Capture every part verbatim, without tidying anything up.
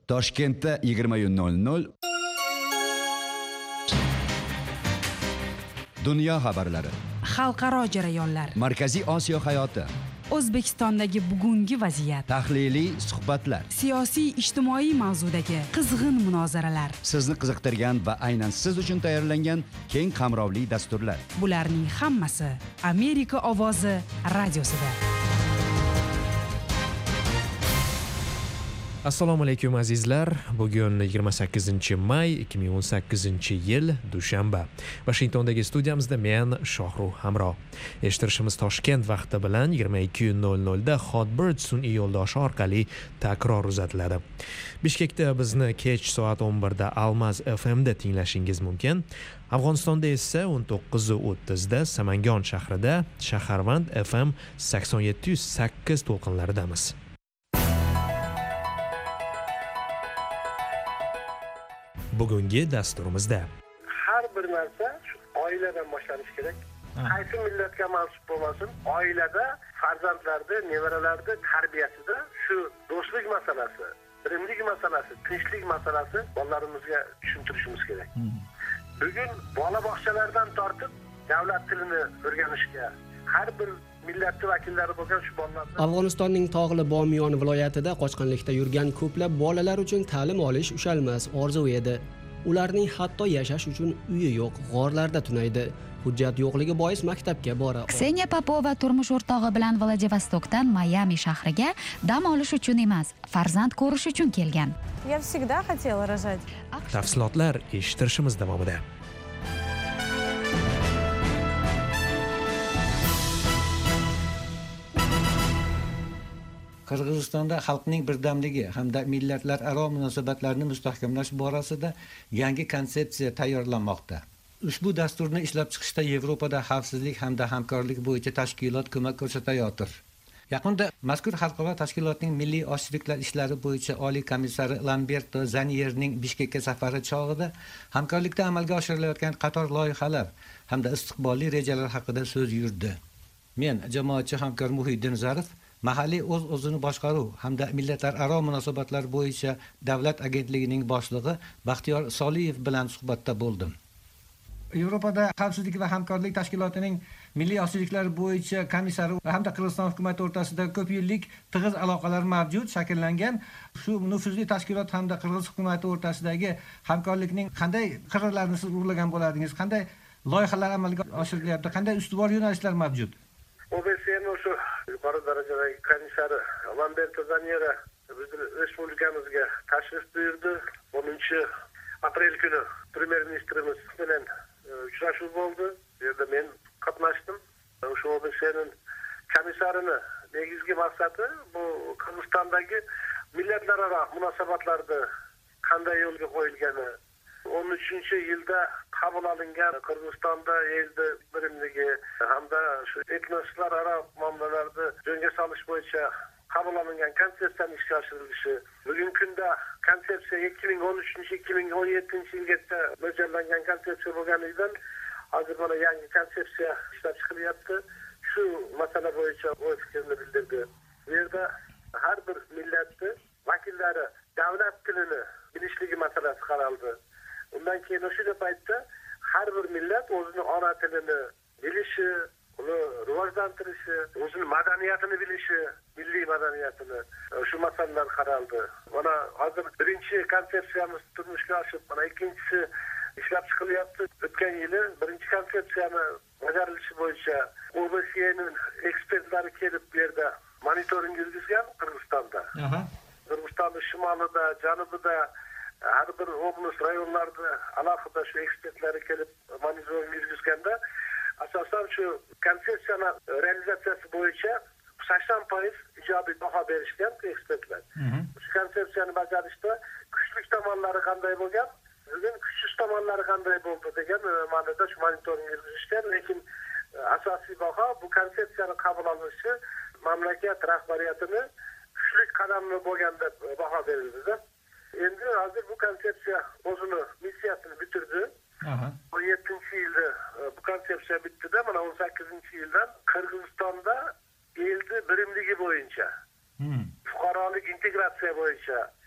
Toshkentda yigirma nol nol Dunyo xabarlari, xalqaro jarayonlar, Markaziy Osiyo hayoti, O'zbekistondagi bugungi vaziyat, tahliliy suhbatlar, siyosiy ijtimoiy mavzudagi qizg'in munozaralar, sizni qiziqtirgan va aynan siz uchun tayyorlangan keng qamrovli dasturlar. Bularning hammasi Amerika ovozi radiosida. Assalomu alaykum azizlar. Bugun yigirma sakkizinchi may ikki ming o'n sakkizinchi yil dushanba. Washingtondagi studiyamizda men Shohruh Hamro. Eshittirishimiz Toshkent vaqti bilan yigirma ikki nol nol da Hotbird sun'iy yo'ldoshi orqali takror uzatiladi. Bishkekda bizni kech soat o'n birda Almaz F M da tinglashingiz mumkin. Afg'onistonda esa o'n to'qqiz o'ttiz da Samangon shahrida Shaharvand F M sakson yetti nuqta sakkiz to'lqinlaridamiz. Bugungi dasturimizda har bir narsa shu oiladan boshlanishi kerak. Qaysi millatga mansub bo'lmasin, oilada, farzandlarda, nevaralarda tarbiyasida shu do'stlik masalasi, birimlik masalasi, tinchlik masalasi bolalarimizga tushuntirishimiz kerak. Bugun bola bog'chalardan tortib davlat tilini o'rganishga har bir millat vakillari bo'lgan shu bolalarni Afg'onistonning tog'li Bomiyon viloyatida qochqinlikda yurgan ko'plab bolalar uchun ta'lim olish ushalmas orzu edi. Ularning hatto yashash uchun uyi yo'q, g'orlarda tunaydi. Hujjat yo'qligi bois maktabga bora. Kseniya Popova turmush o'rtog'i bilan Vladivostokdan Mayami shahriga dam olish uchun emas, farzand ko'rish uchun kelgan. Я всегда хотела рожать. Tafsilotlar eshittirishimiz davomida. Qirg'izistonda xalqning birdamligi hamda millatlararo munosabatlarni mustahkamlash borasida yangi konsepsiya tayyorlanmoqda. Ushbu dasturni ishlab chiqishda Yevropada xavfsizlik hamda hamkorlik bo'yicha tashkilot ko'mak ko'rsatayotir. Yaqinda mazkur xalqaro tashkilotning milliy oshiriqlar ishlari bo'yicha oliy komissari Lamberto Zanierning Bishkekka safari chog'ida hamkorlikda amalga oshirilayotgan qator loyihalar hamda istiqbolli rejalar haqida so'z yurdi. Men jamoatchi hamkor Muhiddin Zarif mahalliy o'z-o'zini boshqaruv hamda millatlararo munosabatlar bo'yicha davlat agentligining boshlig'i Baxtiyor Soliyev bilan suhbatda bo'ldim. Yevropada xavfsizlik va hamkorlik tashkilotining milliy oshiriqlar bo'yicha komissari hamda Qirg'iziston hukumati o'rtasida ko'p yillik tig'iz aloqalar mavjud, shakllangan. Shu nufuzli tashkilot hamda Qirg'iz hukumati o'rtasidagi hamkorlikning qanday qirralarini siz urlagan bo'ladingiz? Qanday loyihalar amalga oshirilyapti? Qanday ustuvor yo'nalishlar mavjud? O B S N shu yuqori darajadagi komissari Lamberto Zaniera bizning respublikamizga tashrif buyurdi. o'ninchi aprel kuni premyer ministrimiz bilan uchrashuv bo'ldi. Bu yerda men qatnashdim. O'sha O B S N komissarini negizgi maqsadi bu Qirg'izistondagi millatlararo munosabatlarda qanday yo'lga qo'yilgani, o'n uchinchi yilda qabul olingan Qirg'izistonda elda birimligi hamda shu etnoslararo muomalalarni jo'nga solish bo'yicha qabul olingan konsepsiyaning ishga oshirilishi, bugungi kunda konsepsiya ikki ming o'n uchinchi ikki ming o'n yettinchi yilgacha mo'ljallangan konsepsiya bo'lganidan hozir mana yangi konsepsiya ishlab chiqilyapti. Shu masala bo'yicha o'z fikrini bildirdi. Bu yerda har bir millatni vakillari davlat tilini bilishligi masalasi qaraldi. Undan keyin o'sha paytda har bir millat o'zining ona tilini bilishi, uni rivojlantirishi, o'zining madaniyatini bilishi, milliy madaniyatini, shu masalalar qaraldi. Mana hozir birinchi konsepsiyamiz turmushga oshib, mana ikkinchisi ishlab chiqilyapti. O'tgan yili birinchi konsepsiyani bajarilishi bo'yicha O B S N'ning ekspertlari kelib bu yerda monitoring yurgizgan Qirg'izistonda. Qirg'izistonning shimolida, janubida har bir oblast rayonlarda alohida shu ekspertlari kelib monitoring yurgizganda asosan shu konsepsiyani realizatsiyasi bo'yicha sakson foiz ijobiy baho berishgan ekspertlar. Shu konsepsiyani bajarishda kuchli tomonlari qanday bo'lgan, bugun kuchsiz tomonlari qanday bo'ldi degan ma'noda shu monitoring yurgizishgan, lekin asosiy baho bu konsepsiyani qabul qilinishi mamlakat rahbariyatini kuchli qadamni bo'lgan deb baho berildi. Endi hozir bu konsepsiya o'zini missiyasini bitirdi. o'n yettinchi yilda bu konsepsiya bitdi-da, mana o'n sakkizinchi yildan Qirg'izistonda eldi birimligi bo'yicha, fuqarolik integratsiya bo'yicha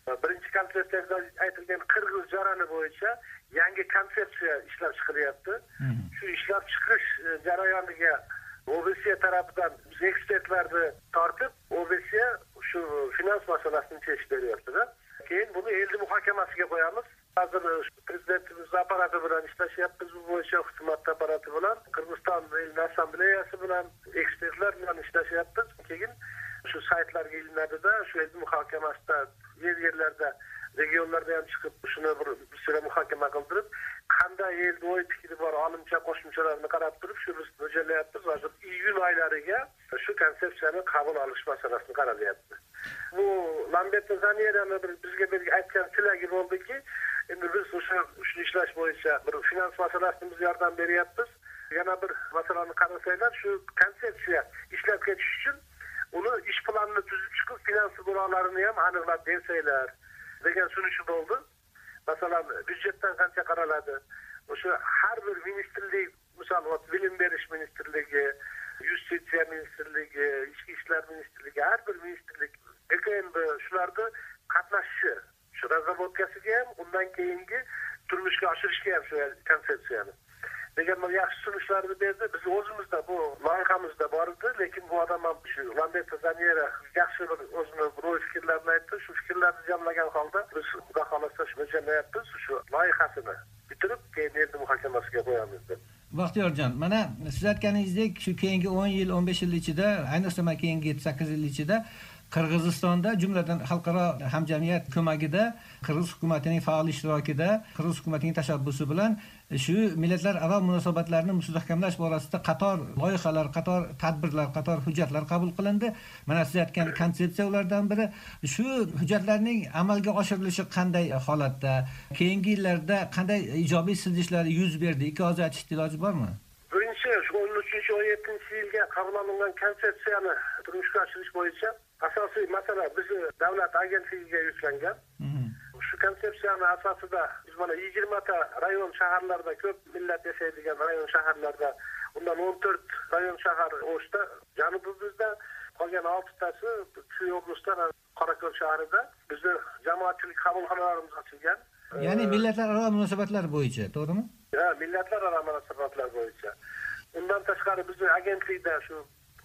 birinchi konsepsiyada aytilgan qirg'iz jarayoni bo'yicha yangi konsepsiya ishlab chiqilyapti. Shu ishlab chiqish jarayoniga O B S tarafidan biz ekspertlarni tortib, O B S shu finans masalasini chechib beryapti-da. Keyin buni eldi muhokamasiga qo'yamiz. Hozir prezidentimiz apparati bilan ishlashyapmiz, bu bo'yicha hukumat apparati bilan, Qirg'iziston el assambleyasi bilan, ekspertlar bilan ishlashyapmiz. Keyin shu saytlarga ilinadi-da, shu eldi muhokamasida yer-yerlarda, regionlarda ham chiqib, shuni bir sira muhokama qildirib, qanday eldi o'y fikri bor, olimcha qo'shimchalarni qarab turib, shu biz mo'ljallayapmiz. Hozir iyun oylariga shu konsepsiyani qabul olish masalasini qaralyapti. Bu Lambert Zanierani bizga bir aytgan tilagi bo'ldiki, endi biz o'sha shuni ishlash bo'yicha bir finans masalasini biz yordam beryapmiz. Yana bir masalani qarasanglar, shu konsepsiya ishlab ketish uchun uni ish planini tuzib chiqib, finans bo'laklarini ham aniqlab bersanglar degan sunishi bo'ldi. Masalan, byudjetdan qancha qaraladi? O'sha har bir ministrlik, masalan, bilim berish ministrligi, Justitsiya ministrligi, ichki ishlar ministrligi, har bir ministrlik E K N B shularda qatnashishi, shu razrabotkasiga ham, undan keyingi turmushga oshirishga ham shu konsepsiyani degan yaxshi sunishlarni berdi. Biz o'zimizda bu loyihamizda bor edi, lekin bu odam ham shu Lambert Zaniera yaxshi bir o'zini ro'y fikrlarini aytdi. Shu fikrlarni jamlagan holda biz xudo xolasa shu mo'ljallayapmiz, shu loyihasini bitirib keyin endi muhokamasiga qo'yamiz deb. Baxtiyorjon, mana siz aytganingizdek, shu keyingi o'n yil, o'n besh yil ichida, ayniqsa mana keyingi yetti sakkiz yil ichida Qirg'izistonda, jumladan xalqaro hamjamiyat ko'magida, Qirg'iz hukumatining faol ishtirokida, Qirg'iz hukumatining tashabbusi bilan shu millatlararo munosabatlarni mustahkamlash borasida qator loyihalar, qator tadbirlar, qator hujjatlar qabul qilindi. Mana siz aytgan konsepsiya ulardan biri. Shu hujjatlarning amalga oshirilishi qanday holatda, keyingi yillarda qanday ijobiy siljishlar yuz berdi? Ikki og'iz aytish iloji bormi? Birinchi, shu o'n uchinchi o'n yettinchi yilga qabul qilingan konsepsiyani turmushga oshirish bo'yicha asosiy masala bizni davlat agentligiga yuklangan. Shu konsepsiyani asosida biz mana yigirma ta rayon shaharlarda, ko'p millat yashaydigan rayon shaharlarda, undan o'n to'rt rayon shahar O'shda, janubimizda, qolgan olti tasi Chuy oblastida, Qorako'l shahrida bizni jamoatchilik qabulxonalarimiz ochilgan. Ya'ni millatlararo munosabatlar bo'yicha, to'g'rimi? Ha, millatlararo munosabatlar bo'yicha. Undan tashqari bizning agentlikda shu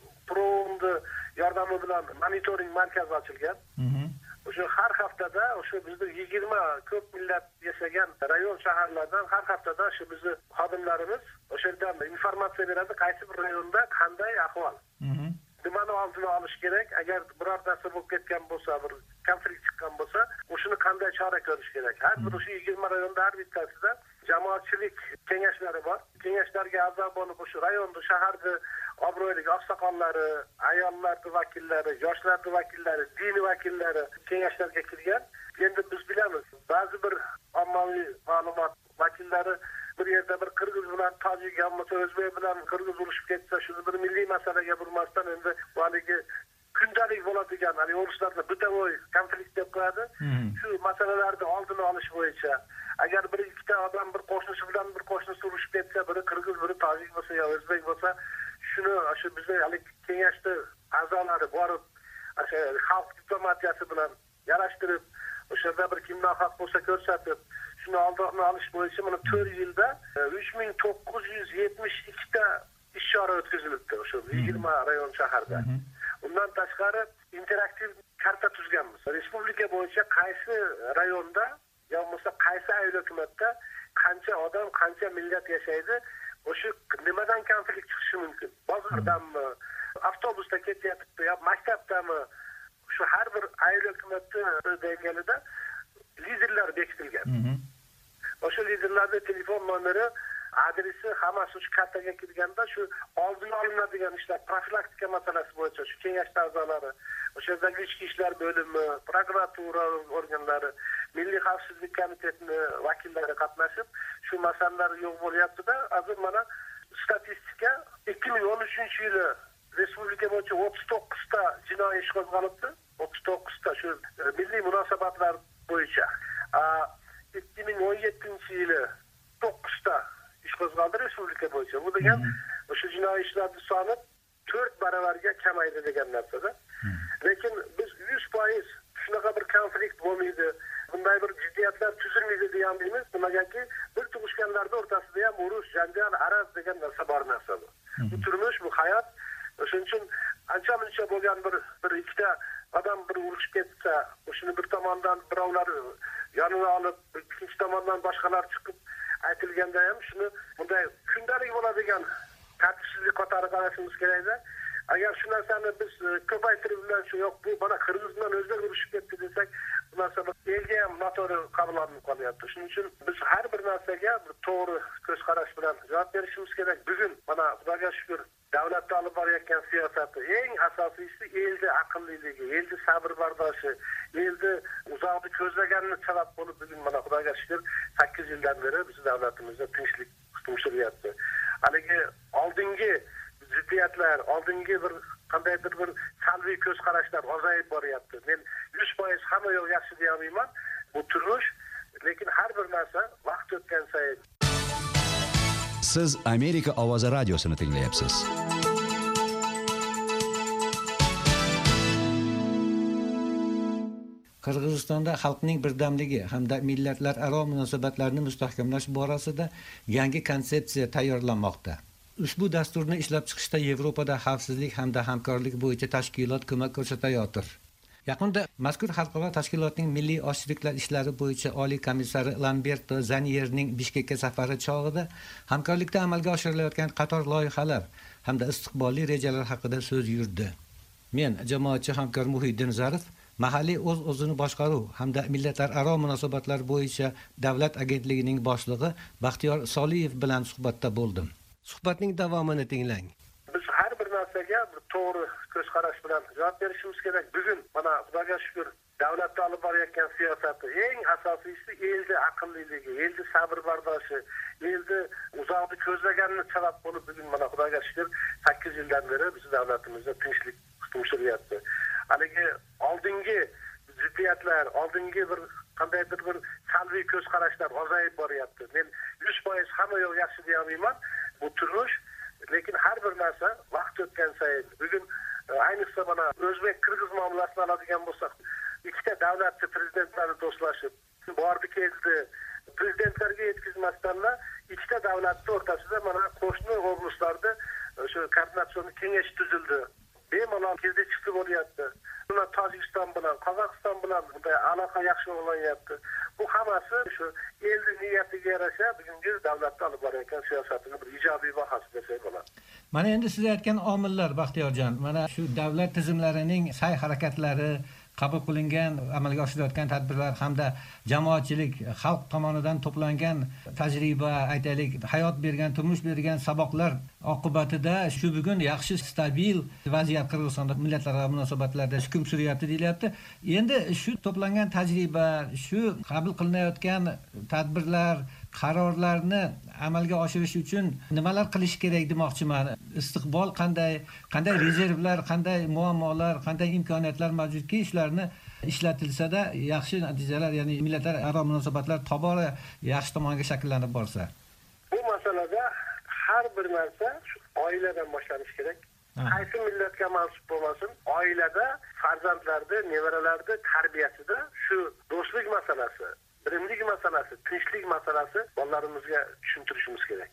Pro'nd yordami bilan monitoring markazi ochilgan. O'sha har haftada o'sha bizning yigirma ko'p millat yashagan rayon shaharlardan har haftada shu bizning xodimlarimiz o'sha yerdan informatsiya beradi, qaysi bir rayonda qanday ahvol. Nimani oldini olish kerak, agar birortasi bo'lib ketgan bo'lsa, bir konflikt chiqqan bo'lsa, o'shuni qanday chora ko'rish kerak. Har bir o'sha yigirma rayonda har bittasida jamoatchilik kengashlari bor. Kengashlarga a'zo bo'lib o'sha rayonni, shaharni obro'li oqsoqollari, ayollar vakillari, yoshlar vakillari, din vakillari kengashlarga kirgan. Endi biz bilamiz, ba'zi bir ommaviy ma'lumot vakillari bir yerda bir Qirg'iz bilan tojik bo'lsa, o'zbek bilan Qirg'iz urushib ketsa, shu bir milliy masalaga burmasdan endi haligi kundalik bo'ladigan, hali urushlarda butavoy konflikt deb qo'yadi. Shu masalalarni oldini olish bo'yicha agar bir ikkita odam bir qo'shnisi bilan bir qo'shnisi urushib ketsa, biri Qirg'iz, biri tojik bo'lsa yo o'zbek bo'lsa, shuni shu bizning hali kengashda a'zolari borib, o'sha xalq diplomatiyasi bilan yarashtirib, o'sha yerda bir kimdan haq bo'lsa ko'rsatib, shuni oldini olish bo'yicha mana to'rt yilda uch ming to'qqiz yuz yetmish ikki ta ish chora o'tkazilibdi o'sha yigirma rayon shaharda. Undan tashqari interaktiv karta tuzganmiz. Respublika bo'yicha qaysi rayonda yo bo'lsa qaysi ayol hukumatda qancha odam, qancha millat yashaydi, o'sha nimadan konflikt chiqishi mumkin? Bozordanmi, avtobusda ketyapti, yo maktabdami? Shu har bir ayol hukumatda deganida liderlar bekitilgan. O'sha liderlarning telefon nomeri, adresi hammasi shu kartaga kirganda shu oldini olinadigan ishlar, profilaktika masalasi bo'yicha shu kengash a'zolari, o'sha yerdagi ichki ishlar bo'limi, prokuratura organlari, Milliy xavfsizlik komitetining vakillari qatnashib, shu masalalar yo'q bo'lyapti-da. Hozir mana statistika ikki ming o'n uchinchi yili respublika bo'yicha o'ttiz to'qqiz ta jinoiy ish qo'zg'alibdi. o'ttiz to'qqiz ta shu milliy munosabatlar bo'yicha. ikki ming o'n yettinchi yili to'qqiz ta ish qo'zg'aldi respublika bo'yicha. Bu degan o'sha jinoiy ishlarning soni to'rt baravarga kamaydi degan narsada. Lekin biz yuz foiz shunaqa bir konflikt bo'lmaydi, bunday bir jiddiyatlar tuzilmaydi degan deymiz. Nimagaki bir tug'ishganlarda o'rtasida ham urush, janjal, araz degan narsa bor narsa bu. Bu turmush, bu hayot. O'shuning uchun ancha muncha bo'lgan bir bir ikkita odam bir urushib ketsa, o'shini bir tomondan birovlar yoniga olib, ikkinchi tomondan boshqalar chiqib aytilganda ham shuni bunday kundalik bo'ladigan tartibsizlik qatori qarashimiz kerakda. Agar shu narsani biz ko'paytirib bilan shu yo'q, bu mana Qirg'iz bilan o'zbek urushib ketdi desak, bu narsa elga ham noto'g'ri qabul qilinib qolyapti. Shuning uchun biz har bir narsaga bir to'g'ri ko'z qarash bilan javob berishimiz kerak. Bugun mana Xudoga shukr, davlatda olib borayotgan siyosati eng asosiysi elda aqlliligi, elda sabr bardoshi, elda uzoqni ko'zlaganini sabab bo'lib bugun mana Xudoga shukr sakkiz yildan beri bizning davlatimizda tinchlik hukm suryapti. Haligi oldingi ziddiyatlar, oldingi bir qandaydir bir salbiy ko'z qarashlar ozayib boryapti. Men yuz foiz hamma yo'q yaxshi deya olmayman. Bu turmush, lekin har bir narsa vaqt o'tgan sayin. Siz Amerika ovozi radiosini tinglayapsiz. Qirg'izistonda xalqning birdamligi hamda millatlararo munosabatlarni mustahkamlash borasida yangi konsepsiya tayyorlanmoqda. Ushbu dasturni ishlab chiqishda Yevropada xavfsizlik hamda hamkorlik bo'yicha tashkilot ko'mak ko'rsatayotir. Yaqinda mazkur xalqaro tashkilotning milliy oshiriqlar ishlari bo'yicha oliy komissari Lamberto Zanierning Bishkekka safari chog'ida hamkorlikda amalga oshirilayotgan qator loyihalar hamda istiqbolli rejalar haqida so'z yurdi. Men jamoatchi hamkor Muhiddin Zarif mahalliy o'z-o'zini boshqaruv hamda millatlararo munosabatlar bo'yicha davlat agentligining boshlig'i Baxtiyor Soliyev bilan suhbatda bo'ldim. Suhbatning davomini tinglang. Biz har bir narsaga bir to'g'ri ko'z qarash bilan javob berishimiz kerak. Bugun mana Xudoga shukr, davlatda olib borayotgan siyosati eng asosiysi elda aqlliligi, elda sabr bardoshi, elda uzoqni ko'zlaganini sabab bo'lib bugun mana Xudoga shukr sakkiz yildan beri bizning davlatimizda tinchlik hukm suryapti. Haligi oldingi ziddiyatlar, oldingi bir qandaydir bir salbiy ko'z qarashlar ozayib boryapti. Men yuz foiz hamma yo'q yaxshi deya olmayman. Bu turmush, lekin har bir narsa vaqt o'tgan sayin. Bugun ayniqsa mana o'zbek Qirg'iz muomalasini oladigan bo'lsak, ikkita davlatchi prezidentlari do'stlashib, bordi keldi, prezidentlarga yetkazmasdan ikkita davlatning o'rtasida mana qo'shni oblastlarda o'sha koordinatsion kengash tuzildi. Bemalol keldi chiqdi bo'lyapti. Buni Tojikiston bilan, Qozog'iston bilan bunday aloqa yaxshi bo'layapti. Bu hammasi shu elning niyatiga yarasha bugungi davlatda olib borayotgan siyosatining bir ijobiy bahasi desak bo'ladi. Mana endi siz aytgan omillar Baxtiyorjon, mana shu davlat tizimlarining sa'y harakatlari, qabul qilingan, amalga oshirilayotgan tadbirlar hamda jamoatchilik xalq tomonidan to'plangan tajriba, aytaylik, hayot bergan, turmush bergan saboqlar oqibatida shu bugun yaxshi stabil vaziyat Qirg'izistonda millatlararo munosabatlarda hukm suryapti deyilyapti. Endi shu to'plangan tajriba, shu qabul qilinayotgan tadbirlar, qarorlarni amalga oshirish uchun nimalar qilish kerak demoqchiman. Istiqbol qanday, qanday rezervlar, qanday muammolar, qanday imkoniyatlar mavjudki, ishlarni ishlatilsa-da yaxshi natijalar, ya'ni millatlararo munosabatlar tobora yaxshi tomonga shakllanib borsa. Bu masalada har bir narsa shu oiladan boshlanishi kerak. Qaysi millatga mansub bo'lmasin, oilada, farzandlarda, nevaralarda tarbiyasida shu do'stlik masalasi, birimlik masalasi, tinchlik masalasi bolalarimizga tushuntirishimiz kerak.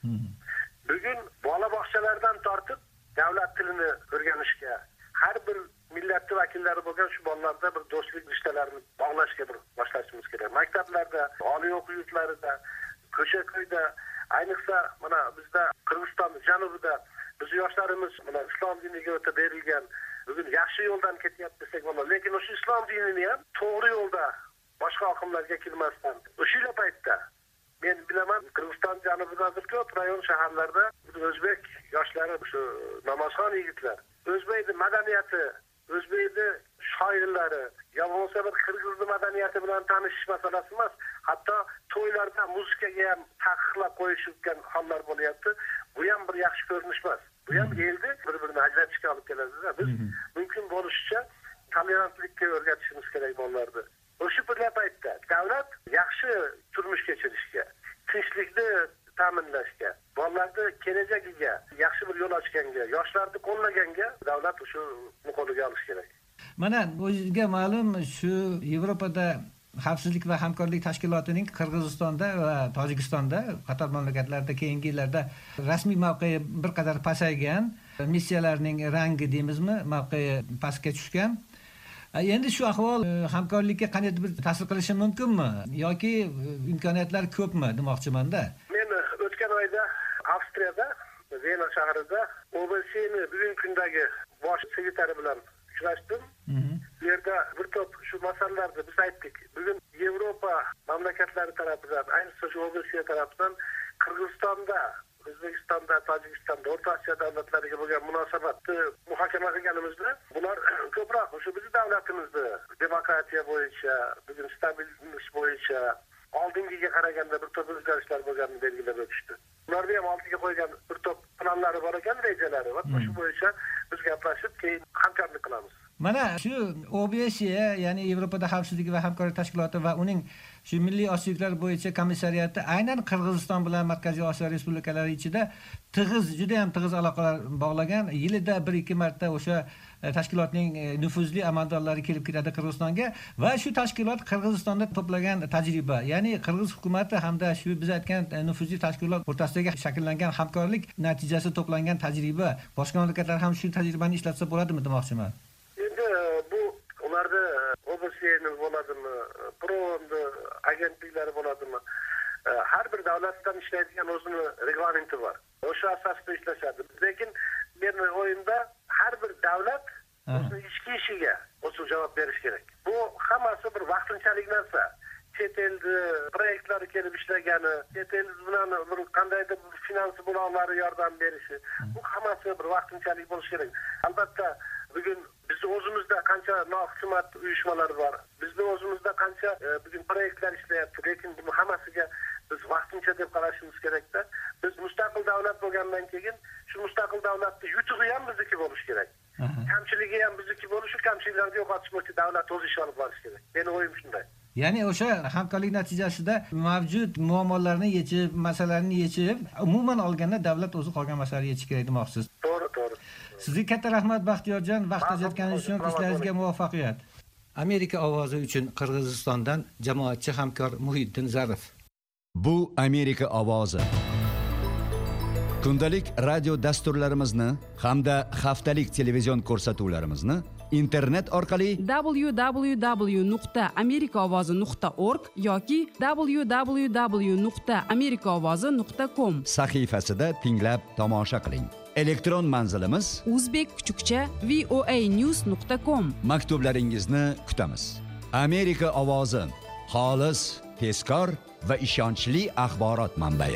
Bugun bola bog'chalardan tortib davlat tilini o'rganishga, har bir millat vakillari bo'lgan shu bolalarda bir do'stlik rishtalarini bog'lashga bir boshlashimiz kerak. Maktablarda, oliy o'quv yurtlarida, ko'cha-ko'yda, ayniqsa mana bizda Qirg'iziston janubida biz yoshlarimiz mana islom diniga o'ta berilgan, bugun yaxshi yo'ldan ketyapti desak bo'ladi. Lekin o'sha islom dinini ham to'g'ri yo'lda boshqa oqimlarga kirmasdan o'sha paytda men bilaman Qirg'iziston janubidagi ko'p rayon shaharlarda o'zbek yoshlari, shu namozxon yigitlar, o'zbek madaniyati, o'zbek shoirlari, yo bo'lmasa bir Qirg'iz madaniyati bilan tanishish masalasi emas, hatto to'ylarda muzikaga ham taqiqlab qo'yishgan hollar bo'lyapti. Bu ham bir yaxshi ko'rinish emas. Bu ham elni bir-birini ajratishga olib keladi. Biz mumkin bo'lishicha tolerantlikka o'rgatishimiz kerak bolalarni. O'sha bir paytda davlat yaxshi turmush kechirishga, tinchlikni ta'minlashga, bolalarni kelajagiga yaxshi bir yo'l ochganga, yoshlarni qo'llaganga davlat o'sha qo'liga olish kerak. Mana o'zingizga ma'lum, shu Yevropada xavfsizlik va hamkorlik tashkilotining Qirg'izistonda va Tojikistonda qator mamlakatlarda keyingi yillarda rasmiy mavqei bir qadar pasaygan, missiyalarning rangi deymizmi, mavqei pastga tushgan. Endi shu ahvol hamkorlikka qanday bir ta'sir qilishi mumkinmi yoki imkoniyatlar ko'pmi demoqchiman-da. Men o'tgan oyda Avstriyada, Vena shahrida O B S'ning bugungi kundagi bosh sekretari bilan uchrashdim. Bu yerda bir top shu masalalarni biz aytdik. Bugun Yevropa mamlakatlari tomonidan, ayniqsa shu O B S tomonidan Qirg'izistonda, O'zbekistonda, Tojikistonda, O'rta Osiyo davlatlariga bo'lgan munosabatni muhokama qilganimizda, bular ko'proq o'sha bizning davlatimizni demokratiya bo'yicha, bugun stabillik bo'yicha oldingiga qaraganda bir top o'zgarishlar bo'lganini belgilab o'tishdi. Ularni ham oldiga qo'ygan bir top planlari bor ekan, rejalari. Va shu bo'yicha biz gaplashib, keyin hamkorlik qilamiz. Mana shu O B S, ya'ni Yevropada xavfsizlik va hamkorlik tashkiloti va uning shu milliy osiyoliklar bo'yicha komissariyati aynan Qirg'iziston bilan Markaziy Osiyo respublikalari ichida tig'iz, juda ham tig'iz aloqalar bog'lagan. Yilida bir ikki marta o'sha tashkilotning nufuzli amaldorlari kelib ketadi Qirg'izistonga va shu tashkilot Qirg'izistonda to'plagan tajriba, ya'ni Qirg'iz hukumatı hamda shu biz aytgan nufuzli tashkilot o'rtasidagi shakllangan hamkorlik natijasi to'plangan tajriba, boshqa mamlakatlar ham shu tajribani ishlatsa bo'ladimi demoqchiman. Endi bu ularda O B S'ning bo'ladimi, Pro'ni agentliklari bo'ladimi? Har bir davlatdan ishlaydigan o'zini reglamenti bor. O'sha asosda ishlashadi. Lekin mening o'yimda har bir davlat o'zining ichki ishiga o'zi javob berish kerak. Bu hammasi bir vaqtinchalik narsa. Chet elda proyektlar kelib ishlagani, chet el bilan bir qandaydir finans bo'loqlari yordam berishi, bu hammasi bir vaqtinchalik bo'lishi kerak. Albatta, bugun biz o'zimizda qancha noxizmat uyushmalar bor. Bizni o'zimizda qancha bugun proyektlar ishlayapti, lekin bu hammasiga biz vaqtincha deb qarashimiz kerakda. Biz mustaqil davlat bo'lgandan keyin shu mustaqil davlatning yutug'i ham bizniki bo'lishi kerak. Kamchiligi ham bizniki bo'lishi, kamchiliklarni yo'qotish bo'yicha davlat o'zi ish olib borishi kerak. Meni o'yim shunday. Ya'ni o'sha hamkorlik natijasida mavjud muammolarni yechib, masalalarni yechib, umuman olganda davlat o'zi qolgan masalalarni yechish kerak demoqchisiz. To'g'ri, to'g'ri. Sizga katta rahmat Baxtiyorjon, vaqt ajratganingiz uchun, ishlaringizga muvaffaqiyat. Amerika ovozi uchun Qirg'izistondan jamoatchi hamkor Muhiddin Zarif. Bu Amerika ovozi. Kundalik radio dasturlarimizni hamda haftalik televizion ko'rsatuvlarimizni internet orqali w w w nuqta amerika ovozi nuqta org yoki w w w nuqta amerika ovozi nuqta com sahifasida tinglab tomosha qiling. Elektron manzilimiz uzbek kuchukcha voa news nuqta com. Maktublaringizni kutamiz. Amerika ovozi, xolis, tezkor va ishonchli axborot manbai.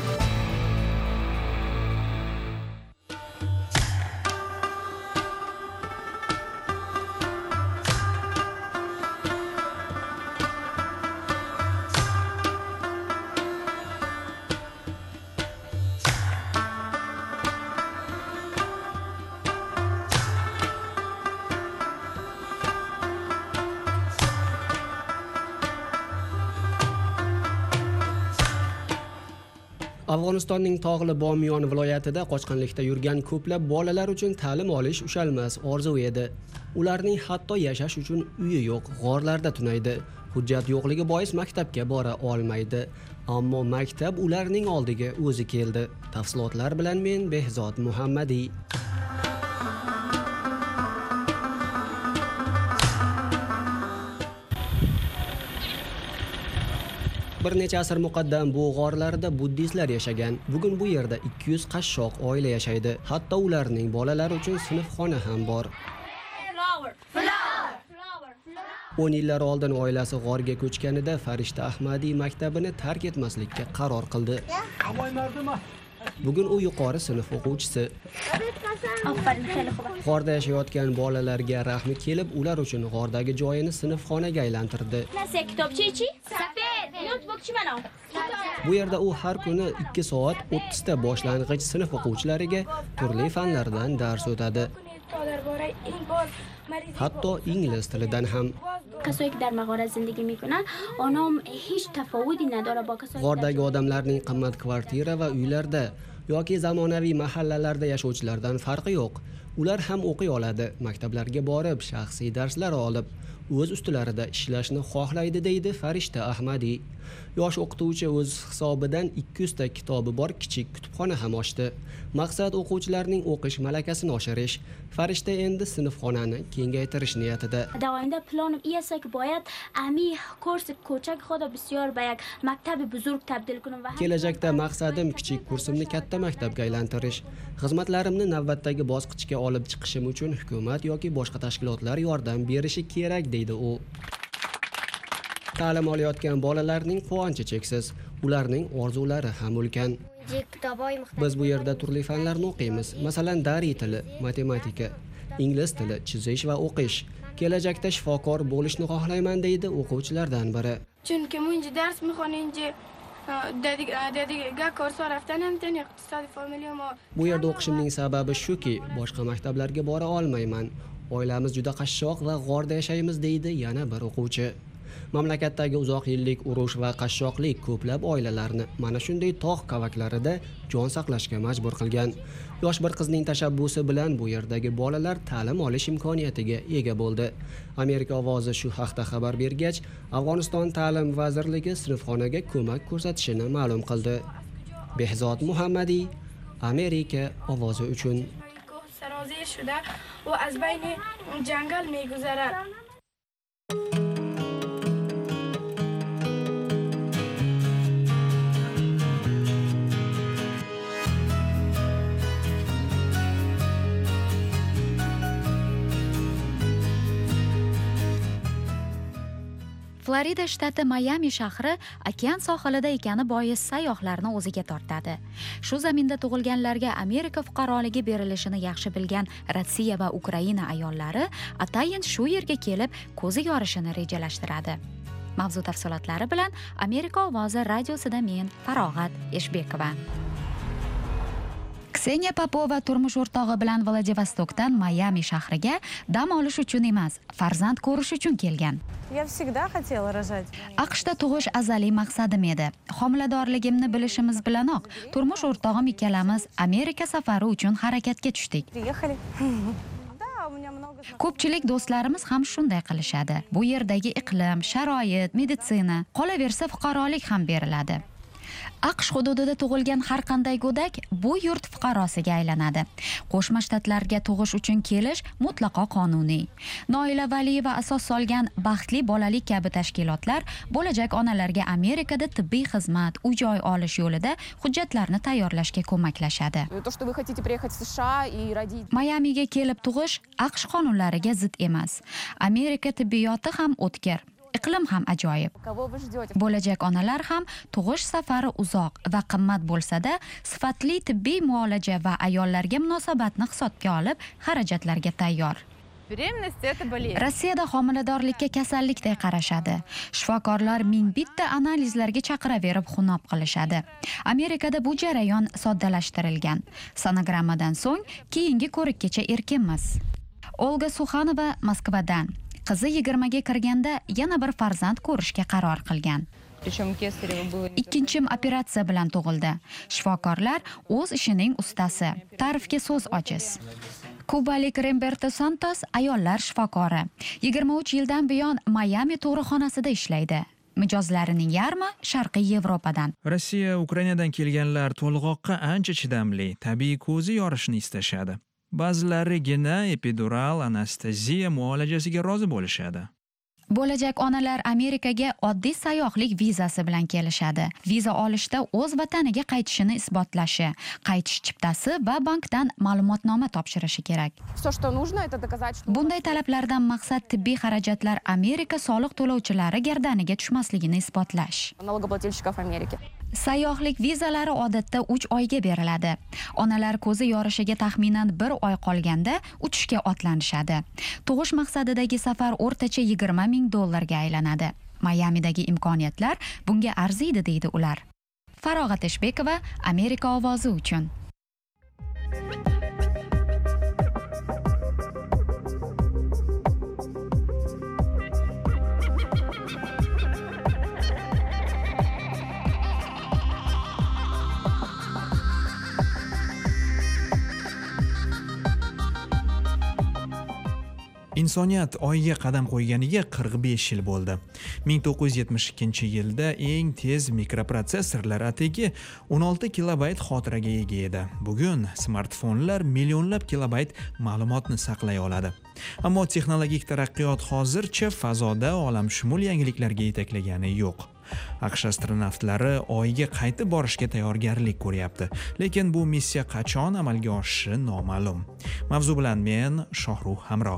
Afg'onistonning tog'li Bomiyon viloyatida qochqinlikda yurgan ko'plab bolalar uchun ta'lim olish ushalmas orzu edi. Ularning hatto yashash uchun uyi yo'q, g'orlarda tunaydi. Hujjat yo'qligi bois maktabga bora olmaydi. Ammo maktab ularning oldiga o'zi keldi. Tafsilotlar bilan men Behzod Muhammadiy. Bir necha asr muqaddam bu g'orlarda buddistlar yashagan. Bugun bu yerda ikki yuz qashshoq oila yashaydi. Hatto ularning bolalari uchun sinfxona ham bor. o'n yillar oldin oilasi g'orga ko'chganida Farishta Ahmadiy maktabini tark etmaslikka qaror qildi. Bugun u yuqori sinf o'quvchisi. G'orda yashayotgan bolalarga rahmi kelib, ular uchun g'ordagi joyini sinfxonaga aylantirdi. Bu yerda u har kuni ikki soat o'ttiz ta boshlang'ich sinf o'quvchilariga turli fanlardan dars o'tadi. hatto ingliz tilidan ham. کسایی که در مغاره زندگی میکنن آنام هیچ تفاوتی نداره با کسایی G'ordagi odamlarning qimmat kvartira va uylarda yoki zamonaviy mahallalarda yashovchilardan farqi yo'q. Ular ham o'qiy oladi, maktablarga borib, shaxsiy darslar olib, o'z ustilarida ishlashni xohlaydi, deydi Farishta Ahmadiy. Yosh o'qituvchi o'z hisobidan ikki yuz ta kitobi bor kichik kutubxona ham ochdi. Maqsad o'quvchilarning o'qish malakasini oshirish. Farishta endi sinfxonani kengaytirish niyatida. در آینده پلانم این است که باید امی کورس کوچک خود بسیار به یک مکتب بزرگ تبدیل کنم و Kelajakda maqsadim kichik kursimni katta maktabga aylantirish. Xizmatlarimni navbatdagi bosqichga olib chiqishim uchun hukumat yoki boshqa tashkilotlar yordam berishi kerak, deydi u. Ta'lim olayotgan bolalarning quvonchi cheksiz, ularning orzulari ham ulkan. Biz bu yerda turli fanlarni o'qiymiz. Masalan, dariy tili, matematika, ingliz tili, chizish va o'qish. Kelajakda shifokor bo'lishni xohlayman, deydi o'quvchilardan biri. Chunki men inji dars میخوام inji دیگه کورس رفتن نمیتونی اقتصاد فامیلی ما Bu yerda o'qishimning sababi shuki, boshqa maktablarga bora olmayman. Oilamiz juda qashshoq va g'orda yashaymiz, deydi yana bir o'quvchi. Mamlakatdagi uzoq yillik urush va qashshoqlik ko'plab oilalarni mana shunday tog' kavaklarida jon saqlashga majbur qilgan. Yosh bir qizning tashabbusi bilan bu yerdagi bolalar ta'lim olish imkoniyatiga ega bo'ldi. Amerika ovozi shu haqda xabar bergach, Afg'oniston ta'lim vazirligi sinfxonaga ko'mak ko'rsatishini ma'lum qildi. Behzod Muhammadiy, Amerika ovozi uchun. سرازیر شده و از بین جنگل میگذره. Florida shtati Mayami shahri okean sohilida ekani bois sayyohlarni o'ziga tortadi. Shu zaminda tug'ilganlarga Amerika fuqaroligi berilishini yaxshi bilgan Rossiya va Ukraina ayollari atayin shu yerga kelib ko'zi yorishini rejalashtiradi. Mavzu tafsilotlari bilan Amerika ovozi radiosida men Farog'at Eshbekova. Kseniya Popova turmush o'rtog'i bilan Vladivostokdan Mayami shahriga dam olish uchun emas, farzand ko'rish uchun kelgan. Я всегда хотела рожать. AQShda tug'ish azaliy maqsadim edi. Homiladorligimni bilishimiz bilanoq turmush o'rtog'im ikkalamiz Amerika safari uchun harakatga tushdik. Приехали. Ko'pchilik do'stlarimiz ham shunday qilishadi. Bu yerdagi iqlim, sharoit, meditsina, qolaversa fuqarolik ham beriladi. AQSh hududida tug'ilgan har qanday go'dak bu yurt fuqarosiga aylanadi. Qo'shma Shtatlarga tug'ish uchun kelish mutlaqo qonuniy. Noila Valiyeva asos solgan Baxtli bolalik kabi tashkilotlar bo'lajak onalarga Amerikada tibbiy xizmat, uy-joy olish yo'lida hujjatlarni tayyorlashga ko'maklashadi. Mayamiga kelib tug'ish AQSh qonunlariga zid emas. Amerika tibbiyoti ham o'tkir. Iqlim ham ajoyib. Bo'lajak onalar ham tug'ish safari uzoq va qimmat bo'lsa-da, sifatli tibbiy muolaja va ayollarga munosabatni hisobga olib, xarajatlarga tayyor. Rossiyada homiladorlikka kasallikday qarashadi. Shifokorlar ming bitta analizlarga chaqiraverib xunob qilishadi. Amerikada bu jarayon soddalashtirilgan. Sonogrammadan so'ng keyingi ko'rikkacha erkinmiz. Olga Suxanova Moskvadan. Qizi yigirmaga kirganda yana bir farzand ko'rishga qaror qilgan. Ikkinchim operatsiya bilan tug'ildi. Shifokorlar o'z ishining ustasi. Ta'rifga so'z ojiz. Kubalik Remberto Santos ayollar shifokori. yigirma uch yildan buyon Mayami tug'ruqxonasida ishlaydi. Mijozlarining yarmi Sharqiy Yevropadan. Rossiya, Ukrainadan kelganlar to'lg'oqqa ancha chidamli, tabiiy ko'zi yorishni istashadi. Ba'zilarigina epidural anesteziya muolajasiga rozi bo'lishadi. Bo'lajak onalar Amerikaga oddiy sayyohlik vizasi bilan kelishadi. Viza olishda o'z vataniga qaytishini isbotlashi, qaytish chiptasi va bankdan ma'lumotnoma topshirishi kerak. Bunday talablardan maqsad tibbiy xarajatlar Amerika soliq to'lovchilari gardaniga tushmasligini isbotlash. Sayyohlik vizalari odatda uch oyga beriladi. Onalar ko'zi yorishiga taxminan bir oy qolganda uchishga otlanishadi. Tug'ish maqsadidagi safar o'rtacha yigirma ming dollarga aylanadi. Mayamidagi imkoniyatlar bunga arziydi, deydi ular. Farog'at Eshbekova, Amerika ovozi uchun. Insoniyat oyga qadam qo'yganiga qirq besh yil bo'ldi. ming to'qqiz yuz yetmish ikkinchi yilda eng tez mikroprotsessorlar atigi o'n olti kilobayt xotiraga ega edi. Bugun smartfonlar millionlab kilobayt ma'lumotni saqlay oladi. Ammo texnologik taraqqiyot hozircha fazoda olamshumul yangiliklarga yetaklagani yo'q. AQSh astronavtlari oyga qaytib borishga tayyorgarlik ko'ryapti, lekin bu missiya qachon amalga oshishi noma'lum. Mavzu bilan men Shohruh Hamro.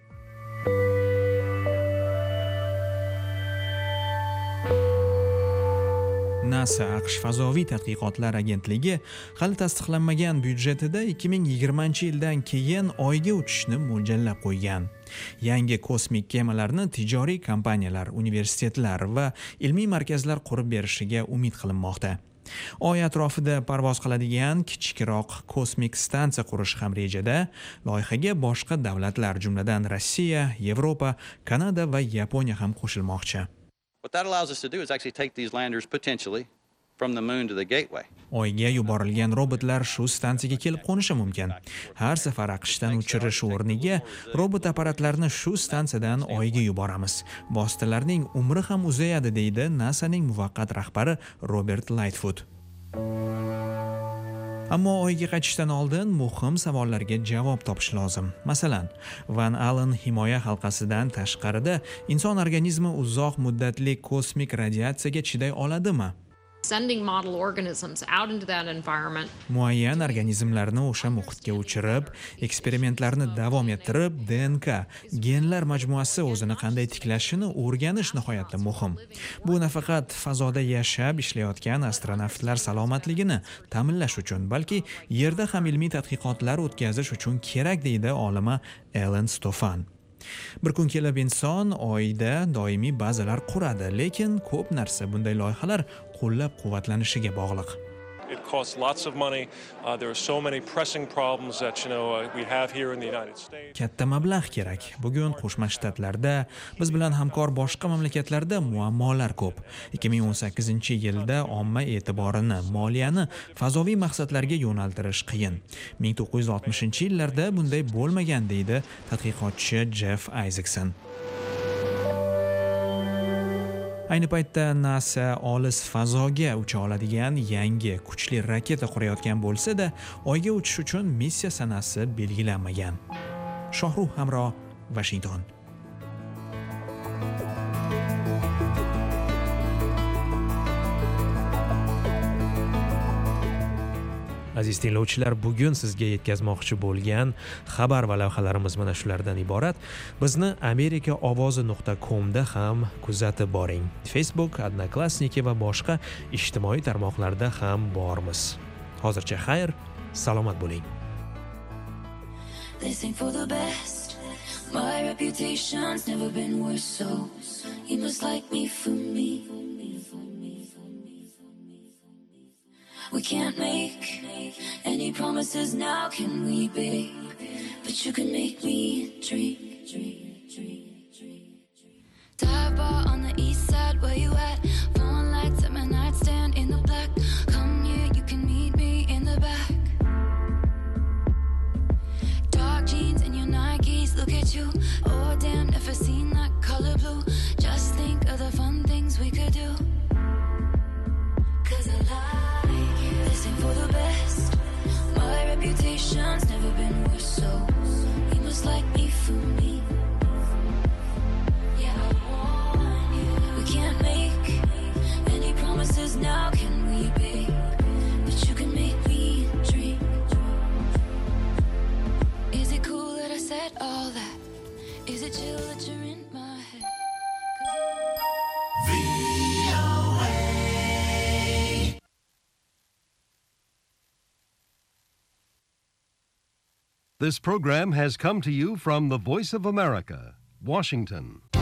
NASA AQSh fazoviy tadqiqotlar agentligi hali tasdiqlanmagan byudjetida ikki ming yigirmanchi yildan keyin oyga uchishni mo'ljallab qo'ygan. Yangi kosmik kemalarni tijoriy kompaniyalar, universitetlar va ilmiy markazlar qurib berishiga umid qilinmoqda. Oy atrofida parvoz qiladigan kichikroq kosmik stansiya qurish ham rejada. Loyihaga boshqa davlatlar, jumladan Rossiya, Yevropa, Kanada va Yaponiya ham qo'shilmoqchi. What that allows us to do is actually take these landers potentially from the moon to the gateway. Oyga yuborilgan robotlar shu stansiyaga kelib qo'nishi mumkin. Har safar AQShdan uchirish o'rniga robot apparatlarni shu stansiyadan oyga yuboramiz. Vositalarning umri ham uzayadi, deydi NASAning muvaqqat rahbari Robert Lightfoot. Ammo oyga qaytishdan oldin muhim savollarga javob topish lozim. Masalan, Van Allen himoya halqasidan tashqarida inson organizmi uzoq muddatli kosmik radiatsiyaga chiday oladimi? Sending model organisms out into that environment. Muayyan organizmlarni o'sha muhitga uchirib, eksperimentlarni davom ettirib, D N K, genlar majmuasi o'zini qanday tiklashini o'rganish nihoyatda muhim. Bu nafaqat fazoda yashab ishlayotgan astronavtlar salomatligini ta'minlash uchun, balki yerda ham ilmiy tadqiqotlar o'tkazish uchun kerak, deydi olima Ellen Stofan. Bir kun kelib inson oyda doimiy bazalar quradi, lekin ko'p narsa bunday loyihalar qo'llab-quvvatlanishiga bog'liq. It costs lots of money. Uh, there are so many pressing problems that you know uh, we have here in the United States. Katta mablag' kerak. Bugun Qo'shma Shtatlarda, biz bilan hamkor boshqa mamlakatlarda muammolar ko'p. ikki ming o'n sakkizinchi yilda omma e'tiborini, moliyani fazoviy maqsadlarga yo'naltirish qiyin. ming to'qqiz yuz oltmishinchi yillarda bunday bo'lmagan, deydi tadqiqotchi Jeff Isaacson. Ayni paytda NASA olis fazoga ucha oladigan yangi kuchli raketa qurayotgan bo'lsa-da, oyga uchish uchun missiya sanasi belgilanmagan. Shohruh Hamro, Washington. Aziz tinglovchilar, bugun sizga yetkazmoqchi bo'lgan xabar va lavhalarimiz mana shulardan iborat. Bizni amerika ovozi nuqta com da ham kuzatib boring. Facebook, Odnoklassniki va boshqa ijtimoiy tarmoqlarda ham bormiz. Hozircha xayr, salomat bo'ling. They sing for the best. My reputation's never been worse, so you must like me for me. We can't make any promises now, can we, babe? But you can make me dream, dream, dream, dream. Dive bar on the east side, where you at? Phone lights at my nightstand in the black. Come here, you can meet me in the back. Dark jeans and your Nikes, look at you. Oh damn, never seen that color blue. Just think of the fun things we could do. Cause I like you. They sing for the best. My reputation's never been worse, so you must like me for me. Yeah, I want you. We can't make any promises now, can we, babe? But you can make me dream. Is it cool that I said all that? Is it chill that you're in my head? This program has come to you from the Voice of America, Washington.